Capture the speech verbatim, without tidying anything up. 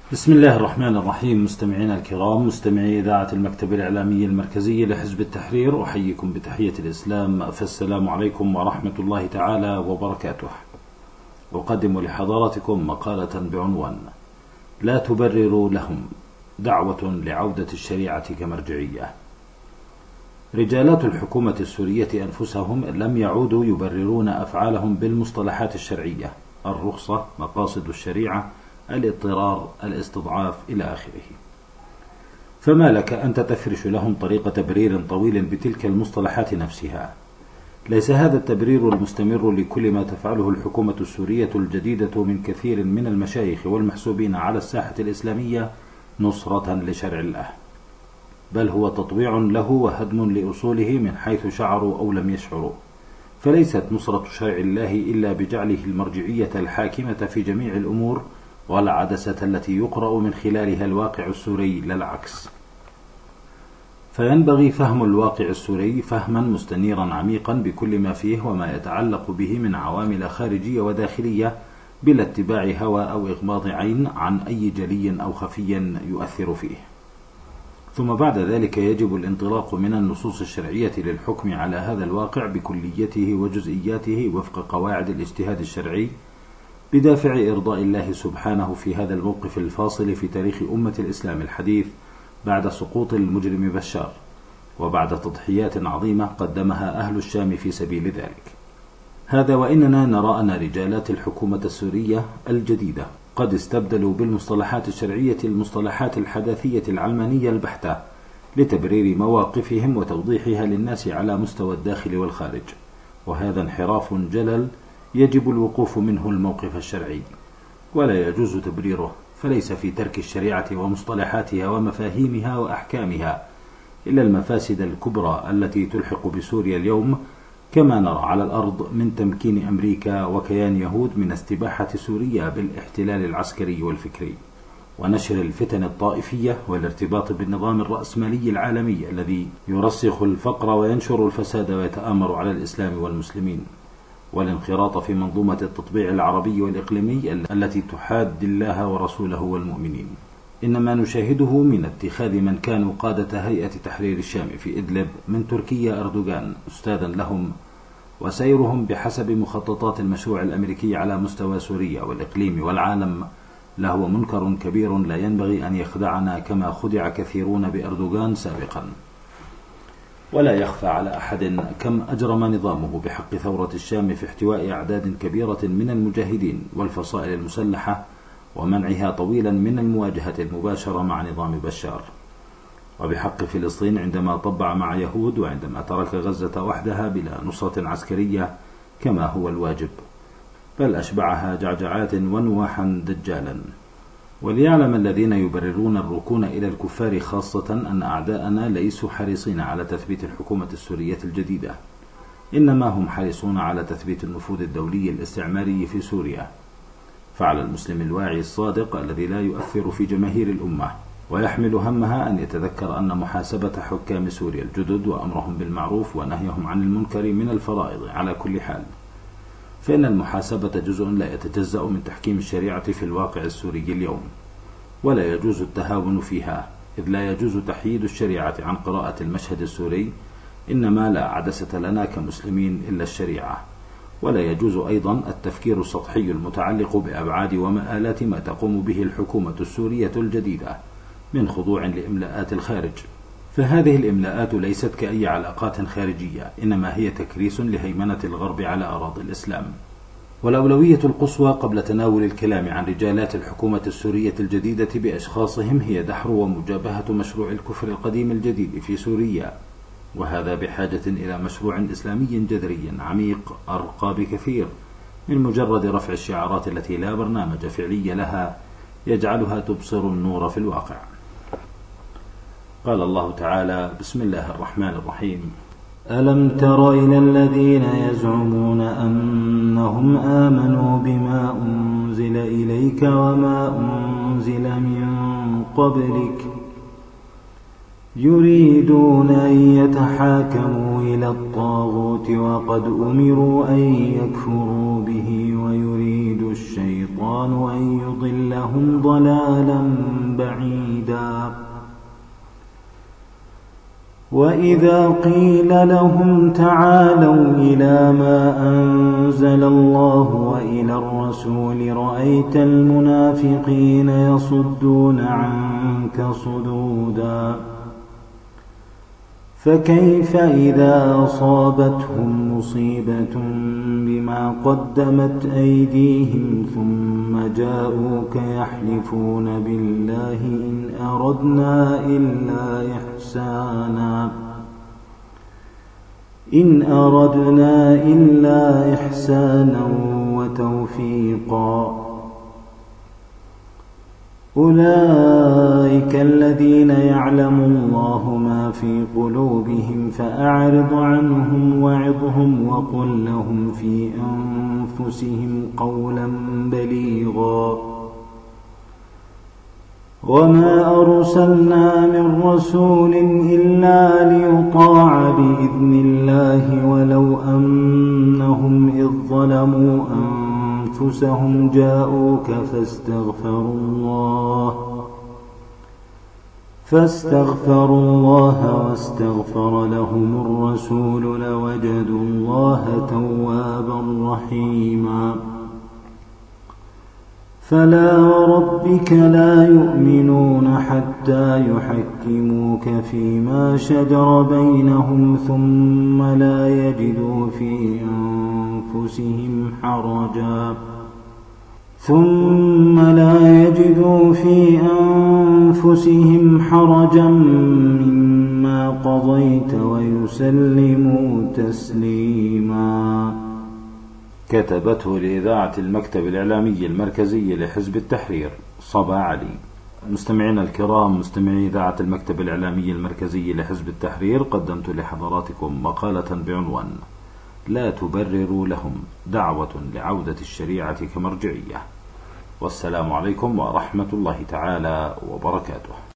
بسم الله الرحمن الرحيم. مستمعينا الكرام، مستمعي إذاعة المكتب الإعلامي المركزي لحزب التحرير، أحييكم بتحية الإسلام، فالسلام عليكم ورحمة الله تعالى وبركاته. أقدم لحضراتكم مقالة بعنوان: لا تبرروا لهم، دعوة لعودة الشريعة كمرجعية. رجالات الحكومة السورية أنفسهم لم يعودوا يبررون أفعالهم بالمصطلحات الشرعية: الرخصة، مقاصد الشريعة، الاضطرار، الاستضعاف، إلى آخره. فما لك أنت تفرش لهم طريق تبرير طويل بتلك المصطلحات نفسها؟ ليس هذا التبرير المستمر لكل ما تفعله الحكومة السورية الجديدة من كثير من المشايخ والمحسوبين على الساحة الإسلامية نصرة لشرع الله، بل هو تطويع له وهدم لأصوله من حيث شعروا أو لم يشعروا. فليست نصرة شرع الله إلا بجعله المرجعية الحاكمة في جميع الأمور، والعدسة التي يقرأ من خلالها الواقع السوري، لا العكس. فينبغي فهم الواقع السوري فهما مستنيرا عميقا بكل ما فيه وما يتعلق به من عوامل خارجية وداخلية، بلا اتباع هوى أو إغماض عين عن أي جلي أو خفي يؤثر فيه. ثم بعد ذلك يجب الانطلاق من النصوص الشرعية للحكم على هذا الواقع بكليته وجزئياته وفق قواعد الاجتهاد الشرعي، بدافع إرضاء الله سبحانه في هذا الموقف الفاصل في تاريخ أمة الإسلام الحديث، بعد سقوط المجرم بشار، وبعد تضحيات عظيمة قدمها أهل الشام في سبيل ذلك. هذا وإننا نرى أن رجالات الحكومة السورية الجديدة قد استبدلوا بالمصطلحات الشرعية المصطلحات الحداثية العلمانية البحتة لتبرير مواقفهم وتوضيحها للناس على مستوى الداخل والخارج، وهذا انحراف جلل يجب الوقوف منه الموقف الشرعي، ولا يجوز تبريره. فليس في ترك الشريعة ومصطلحاتها ومفاهيمها وأحكامها إلا المفاسد الكبرى التي تلحق بسوريا اليوم، كما نرى على الأرض من تمكين أمريكا وكيان يهود من استباحة سوريا بالاحتلال العسكري والفكري، ونشر الفتن الطائفية والارتباط بالنظام الرأسمالي العالمي الذي يرسخ الفقر وينشر الفساد ويتآمر على الإسلام والمسلمين، والانخراط في منظومة التطبيع العربي والإقليمي التي تحاد الله ورسوله والمؤمنين. إنما نشاهده من اتخاذ من كانوا قادة هيئة تحرير الشام في إدلب من تركيا أردوغان أستاذا لهم، وسيرهم بحسب مخططات المشروع الأمريكي على مستوى سوريا والإقليم والعالم لهو منكر كبير لا ينبغي أن يخدعنا كما خدع كثيرون بأردوغان سابقا. ولا يخفى على أحد كم أجرم نظامه بحق ثورة الشام في احتواء أعداد كبيرة من المجاهدين والفصائل المسلحة ومنعها طويلا من المواجهة المباشرة مع نظام بشار، وبحق فلسطين عندما طبع مع يهود، وعندما ترك غزة وحدها بلا نصرة عسكرية كما هو الواجب، بل أشبعها جعجعات ونواحا دجالا. وليعلم الذين يبررون الركون إلى الكفار خاصة أن أعداءنا ليسوا حريصين على تثبيت الحكومة السورية الجديدة، إنما هم حريصون على تثبيت النفوذ الدولي الاستعماري في سوريا. فعلى المسلم الواعي الصادق الذي لا يؤثر في جماهير الأمة ويحمل همها أن يتذكر أن محاسبة حكام سوريا الجدد وأمرهم بالمعروف ونهيهم عن المنكر من الفرائض على كل حال، فإن المحاسبة جزء لا يتجزأ من تحكيم الشريعة في الواقع السوري اليوم، ولا يجوز التهاون فيها، إذ لا يجوز تحييد الشريعة عن قراءة المشهد السوري، إنما لا عدسة لنا كمسلمين إلا الشريعة. ولا يجوز أيضا التفكير السطحي المتعلق بأبعاد ومآلات ما تقوم به الحكومة السورية الجديدة من خضوع لإملاءات الخارج، فهذه الإملاءات ليست كأي علاقات خارجية، إنما هي تكريس لهيمنة الغرب على أراضي الإسلام. والأولوية القصوى قبل تناول الكلام عن رجالات الحكومة السورية الجديدة بأشخاصهم هي دحر ومجابهة مشروع الكفر القديم الجديد في سوريا، وهذا بحاجة إلى مشروع إسلامي جذري عميق أرقى بكثير من مجرد رفع الشعارات التي لا برنامج فعلي لها يجعلها تبصر النور في الواقع. قال الله تعالى: بسم الله الرحمن الرحيم: ألم تر إلى الذين يزعمون أنهم آمنوا بما أنزل إليك وما أنزل من قبلك يريدون أن يتحاكموا إلى الطاغوت وقد أمروا أن يكفروا به ويريد الشيطان الشيطان أن يضلهم ضلالا بعيدا. وإذا قيل لهم تعالوا إلى ما أنزل الله وإلى الرسول رأيت المنافقين يصدون عنك صدودا. فكيف إذا أصابتهم مصيبة بما قدمت أيديهم ثم جاءوك يحلفون بالله إن أردنا إلا إحسانا إن أردنا إلا إحسانا وتوفيقا. أولئك الذين يعلم الله ما في قلوبهم فأعرض عنهم وعظهم وقل لهم في أنفسهم قولا بليغا. وما أرسلنا من رسول إلا ليطاع بإذن الله ولو أنهم إذ ظلموا أنفسهم جاءوك فاستغفروا الله فاستغفروا الله واستغفر لهم الرسول لوجدوا الله توابا رحيما. فلا وربك لا يؤمنون حتى يحكموك فيما شجر بينهم ثم لا يجدوا في أنفسهم حرجا ثم لا يجدوا في أنفسهم حرجا مما قضيت ويسلموا تسليما. كتبته لإذاعة المكتب الإعلامي المركزي لحزب التحرير صبا علي. مستمعينا الكرام، مستمعي إذاعة المكتب الإعلامي المركزي لحزب التحرير، قدمت لحضراتكم مقالة بعنوان لا تبرروا لهم، دعوة لعودة الشريعة كمرجعية. والسلام عليكم ورحمة الله تعالى وبركاته.